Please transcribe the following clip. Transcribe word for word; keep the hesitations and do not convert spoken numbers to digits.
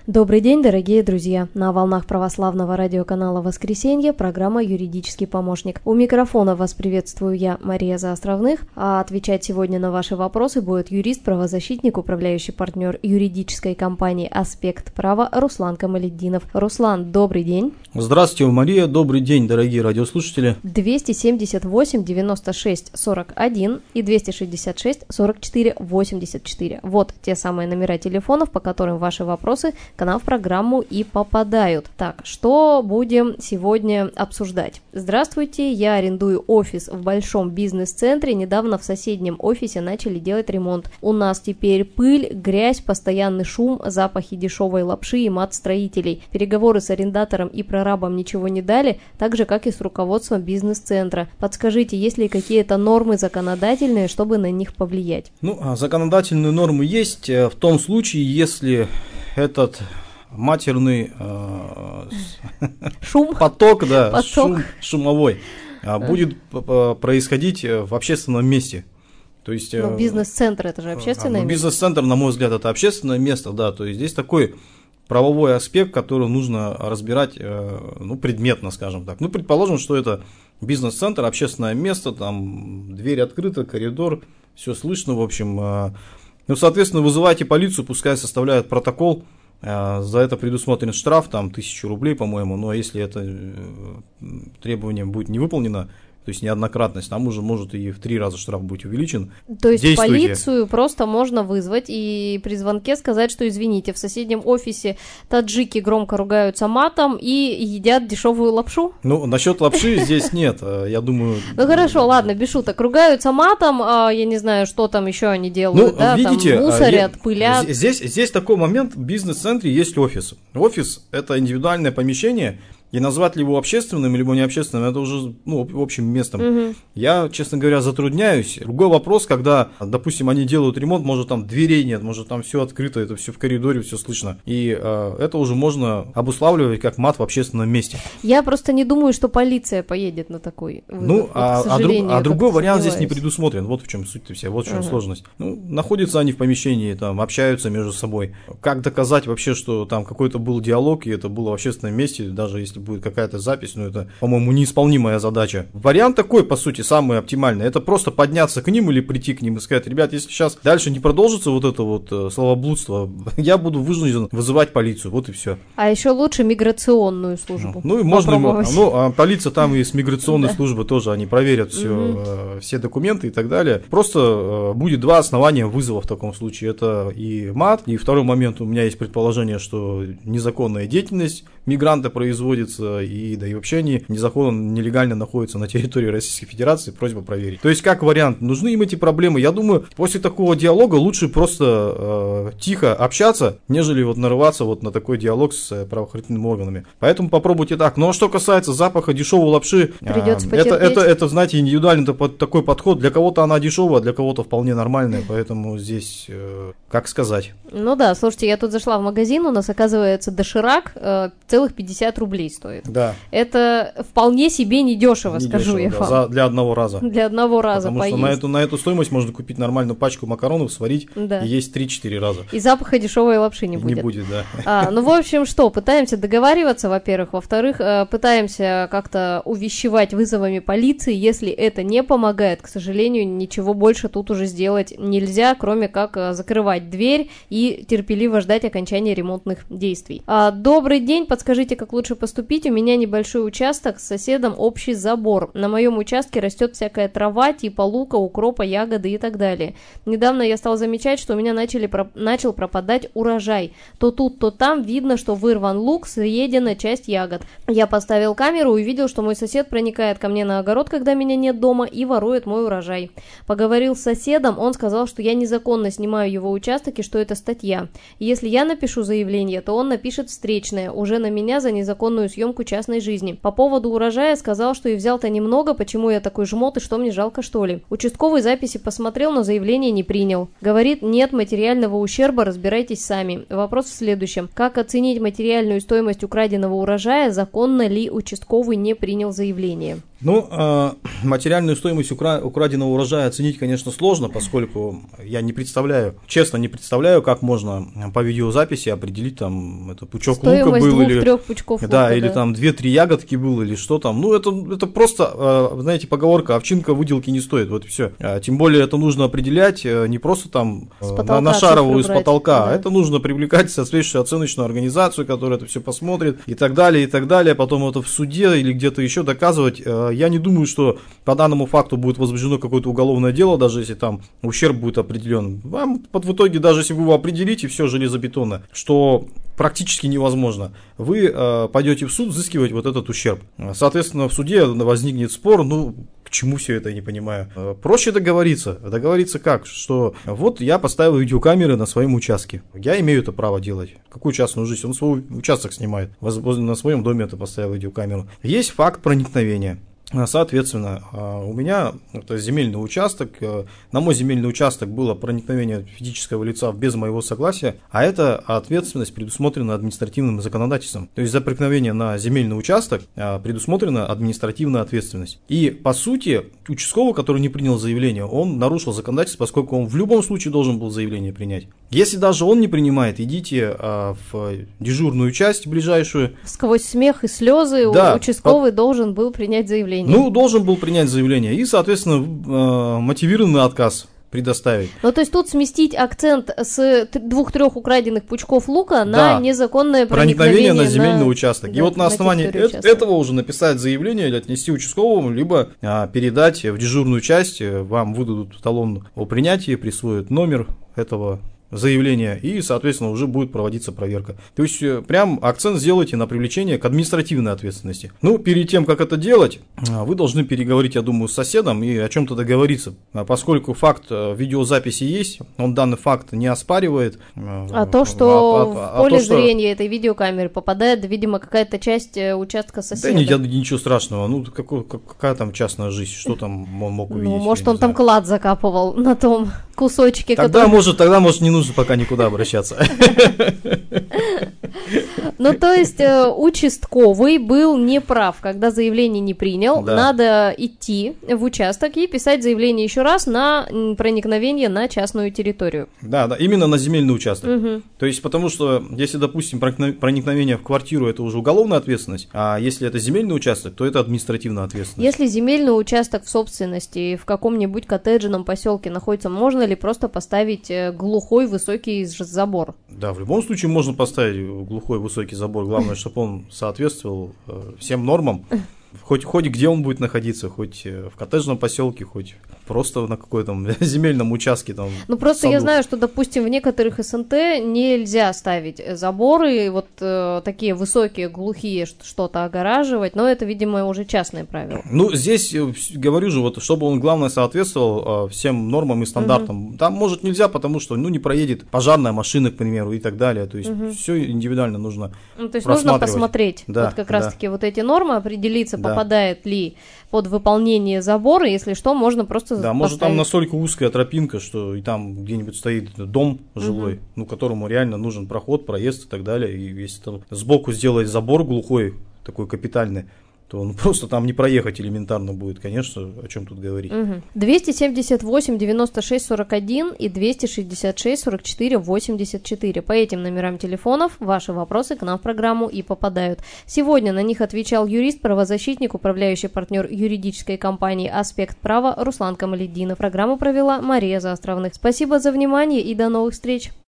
Добрый день, дорогие друзья! На волнах православного радиоканала «Воскресенье» программа «Юридический помощник». У микрофона вас приветствую я, Мария Заостровных, а отвечать сегодня на ваши вопросы будет юрист-правозащитник, управляющий партнер юридической компании «Аспект права» Руслан Камалетдинов. Руслан, добрый день! Здравствуйте, Мария, добрый день, дорогие радиослушатели. двести семьдесят восемь девяносто шесть сорок один и двести шестьдесят шесть сорок четыре восемьдесят четыре. Вот те самые номера телефонов, по которым ваши вопросы к нам в программу и попадают. Так, что будем сегодня обсуждать? Здравствуйте, я арендую офис в большом бизнес-центре. Недавно в соседнем офисе начали делать ремонт. У нас теперь пыль, грязь, постоянный шум, запахи дешевой лапши и мат строителей. Переговоры с арендатором и прорабом ничего не дали, так же, как и с руководством бизнес-центра. Подскажите, есть ли какие-то нормы законодательные, чтобы на них повлиять? Ну, законодательные нормы есть в том случае, если этот матерный э, шум, поток, да, поток. Шум, шумовой э, будет происходить в общественном месте. То есть, но бизнес-центр это же общественное э, место. Бизнес-центр, на мой взгляд, это общественное место, да. То есть здесь такой правовой аспект, который нужно разбирать, э, ну, предметно, скажем так. Ну, предположим, что это бизнес-центр, общественное место, там дверь открыта, коридор, все слышно, в общем. Э, Ну, соответственно, вызывайте полицию, пускай составляют протокол, за это предусмотрен штраф, там, тысячу рублей, по-моему, но если это требование будет не выполнено, то есть неоднократность, там уже может и в три раза штраф быть увеличен. То есть Действуйте. Полицию просто можно вызвать и при звонке сказать, что извините, в соседнем офисе таджики громко ругаются матом и едят дешевую лапшу? Ну, насчет лапши здесь нет, я думаю... Ну хорошо, ладно, без шуток, ругаются матом, я не знаю, что там еще они делают, ну, да, видите, там мусорят, я, пылят. Здесь, здесь такой момент, в бизнес-центре есть офис. Офис – это индивидуальное помещение. И назвать ли его общественным, либо необщественным, это уже, ну, общим местом. Угу. Я, честно говоря, затрудняюсь. Другой вопрос, когда, допустим, они делают ремонт, может там дверей нет, может там все открыто, это все в коридоре, все слышно. И э, это уже можно обуславливать как мат в общественном месте. Я просто не думаю, что полиция поедет на такой вызов. Ну, вот, а, а, друг, а другой вариант здесь не предусмотрен. Вот в чем суть-то вся, вот в чем угу. сложность. Ну, находятся они в помещении, там, общаются между собой. Как доказать вообще, что там какой-то был диалог, и это было в общественном месте, даже если будет какая-то запись, но это, по-моему, неисполнимая задача. Вариант такой, по сути, самый оптимальный. Это просто подняться к ним или прийти к ним и сказать: ребят, если сейчас дальше не продолжится вот это вот э, словоблудство, я буду вынужден вызывать полицию, вот и все. А еще лучше миграционную службу. Ну, ну и можно, ну, а полиция там и с миграционной службы тоже, они проверят все, все документы и так далее. Просто будет два основания вызова в таком случае. Это и мат, и второй момент, у меня есть предположение, что незаконная деятельность мигранта производится, и да и вообще они незаконно, нелегально находятся на территории Российской Федерации, просьба проверить. То есть, как вариант, нужны им эти проблемы? Я думаю, после такого диалога лучше просто э, тихо общаться, нежели вот нарываться вот на такой диалог с правоохранительными органами. Поэтому попробуйте так. Ну, а что касается запаха дешевой лапши, э, это, это, это, знаете, индивидуальный такой подход. Для кого-то она дешевая, для кого-то вполне нормальная, поэтому здесь, э, как сказать. Ну да, слушайте, я тут зашла в магазин, у нас, оказывается, доширак э, целых пятьдесят рублей стоит. Да. Это вполне себе недешево, не скажу дешево, я да, вам. за, для одного раза. Для одного раза Потому поесть. что на эту, на эту стоимость можно купить нормальную пачку макаронов, сварить да. и есть три-четыре раза. И запаха дешевой лапши не и будет. Не будет, да. А, ну, в общем, что, пытаемся договариваться, во-первых. Во-вторых, пытаемся как-то увещевать вызовами полиции. Если это не помогает, к сожалению, ничего больше тут уже сделать нельзя, кроме как закрывать дверь и терпеливо ждать окончания ремонтных действий. А, добрый день, подскажите, как лучше поступить? У меня небольшой участок, с соседом общий забор. На моем участке растет всякая трава, типа лука, укропа, ягоды и так далее. Недавно я стал замечать, что у меня начали про... начал пропадать урожай. То тут, то там видно, что вырван лук, съедена часть ягод. Я поставил камеру и увидел, что мой сосед проникает ко мне на огород, когда меня нет дома, и ворует мой урожай. Поговорил с соседом, он сказал, что я незаконно снимаю его участок и что это статья. Если я напишу заявление, то он напишет встречное, уже на меня за незаконную съемку частной жизни. По поводу урожая сказал, что и взял-то немного, почему я такой жмот и что мне жалко, что ли. Участковый записи посмотрел, но заявление не принял. Говорит, нет материального ущерба, разбирайтесь сами. Вопрос в следующем. Как оценить материальную стоимость украденного урожая, законно ли участковый не принял заявление? Ну, э, материальную стоимость укра- украденного урожая оценить, конечно, сложно, поскольку я не представляю, честно, не представляю, как можно по видеозаписи определить, там, это пучок стоимость лука был, двух, или, трех пучков да, лука, или да. там две-три ягодки было, или что там. Ну, это, это просто, э, знаете, поговорка, овчинка выделки не стоит, вот и все. А, тем более это нужно определять э, не просто там э, на, на шаровую с потолка, да. Это нужно привлекать соответствующую оценочную организацию, которая это все посмотрит, и так далее, и так далее. Потом это в суде или где-то еще доказывать. Я не думаю, что по данному факту будет возбуждено какое-то уголовное дело, даже если там ущерб будет определен. Вам в итоге, даже если вы его определите, все железобетонно, что практически невозможно, вы э, пойдете в суд взыскивать вот этот ущерб. Соответственно, в суде возникнет спор, ну, к чему все это, я не понимаю. Проще договориться. Договориться как? Что вот я поставил видеокамеры на своем участке. Я имею это право делать. Какую частную жизнь? Он свой участок снимает. На своем доме это поставил видеокамеру. Есть факт проникновения. Соответственно, у меня это земельный участок, на мой земельный участок было проникновение физического лица без моего согласия, а эта ответственность предусмотрена административным законодательством. То есть за проникновение на земельный участок предусмотрена административная ответственность. И по сути, участковый, который не принял заявление, он нарушил законодательство, поскольку он в любом случае должен был заявление принять. Если даже он не принимает, идите в дежурную часть ближайшую. Сквозь смех и слезы, да, участковый по... должен был принять заявление. Ну, должен был принять заявление и, соответственно, мотивированный отказ предоставить. Ну, то есть тут сместить акцент с двух-трех украденных пучков лука, да, на незаконное проникновение, проникновение на земельный на... участок. Да, и вот на, на основании э- этого уже написать заявление или отнести участковому, либо а, передать в дежурную часть, вам выдадут талон о принятии, присвоят номер этого заявление, и, соответственно, уже будет проводиться проверка. То есть, прям акцент сделайте на привлечение к административной ответственности. Ну, перед тем, как это делать, вы должны переговорить, я думаю, с соседом и о чем-то договориться. Поскольку факт видеозаписи есть, он данный факт не оспаривает. А то, что а, а, в поле а то, зрения что... этой видеокамеры попадает, видимо, какая-то часть участка соседа. Да нет, ничего страшного. Ну, какой, какая там частная жизнь, что там он мог увидеть? Ну, может, он там клад закапывал на том кусочке. Тогда, который... может, тогда, может, не нужно пока никуда обращаться. Ну, то есть, э, участковый был неправ, когда заявление не принял. Да. Надо идти в участок и писать заявление еще раз на проникновение на частную территорию. Да, да, именно на земельный участок. Угу. То есть, потому что, если, допустим, проникновение в квартиру, это уже уголовная ответственность, а если это земельный участок, то это административная ответственность. Если земельный участок в собственности в каком-нибудь коттеджном поселке находится, можно ли просто поставить глухой высокий забор? Да, в любом случае можно поставить глухой высокий забор. Главное, чтобы он соответствовал всем нормам. Хоть, хоть где он будет находиться, хоть в коттеджном поселке, хоть просто на какой-то земельном участке. Там, ну, просто саду. Я знаю, что, допустим, в некоторых СНТ нельзя ставить заборы, вот э, такие высокие, глухие, что-то огораживать, но это, видимо, уже частное правило. Ну, здесь, говорю же, вот, чтобы он, главное, соответствовал э, всем нормам и стандартам. Угу. Там, может, нельзя, потому что, ну, не проедет пожарная машина, к примеру, и так далее. То есть, угу. все индивидуально нужно ну, то есть, нужно посмотреть, да, вот как да. раз-таки вот эти нормы, определиться, да. попадает ли под выполнение забора, если что, можно просто да, поставить. Может там настолько узкая тропинка, что и там где-нибудь стоит дом жилой, угу. ну, которому реально нужен проход, проезд и так далее, и если там сбоку сделать забор глухой, такой капитальный, то ну, просто там не проехать элементарно будет, конечно, о чем тут говорить. Угу. двести семьдесят восемь девяносто шесть сорок один и двести шестьдесят шесть сорок четыре восемьдесят четыре. По этим номерам телефонов ваши вопросы к нам в программу и попадают. Сегодня на них отвечал юрист, правозащитник, управляющий партнер юридической компании «Аспект права» Руслан Камалетдинов. Программу провела Мария Заостровных. Спасибо за внимание и до новых встреч!